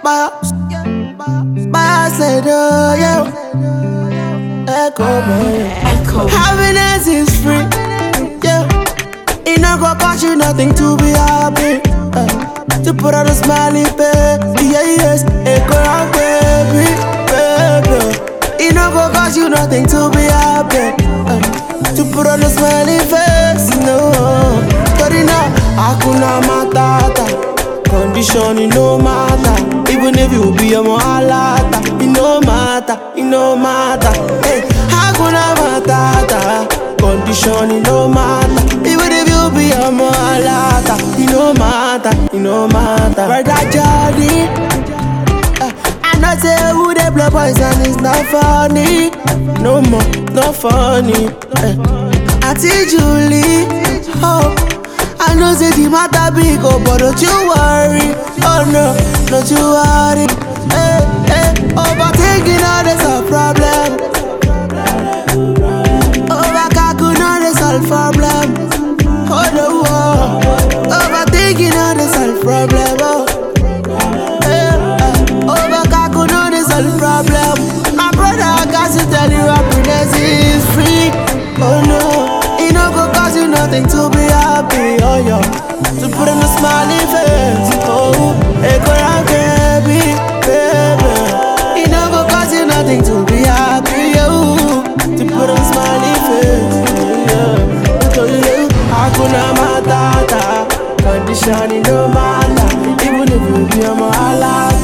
By said, oh, yeah. Echo, Echo. happiness is free, yeah. It not gonna cost you nothing to be happy. To put on a smiley face, yeah, yes. Echo, baby, baby. It not gonna cost you nothing to be happy. To put on a smiley face, no. Karina, Hakuna Matata. Condition, it no matter. Even if you be a mohalata, it no matter, it no matter. Hey, Hakuna Matata. Condition, it no matter. Even if you be a mohalata, it no matter, it no matter. Right, that journey. I not say who they blow poison is not funny. No more, not funny. Auntie Julie, oh, I know say the matter big, oh, but don't you worry. Oh no, don't you worry. Overthinking all this a problem. Overcalculating all this a problem. Oh no, overthinking all this a problem. Oh. Problem. My brother, I got to tell you, happiness is free. Oh no, it no go cost you nothing to be happy. Oh yeah, to put on a smiley face. Oh, echo baby, baby. It no go cost you nothing to be happy. Oh, to put on a smiley face. Yeah, yeah. Hakuna Matata. Condition, it no matter. Even if you be a malala.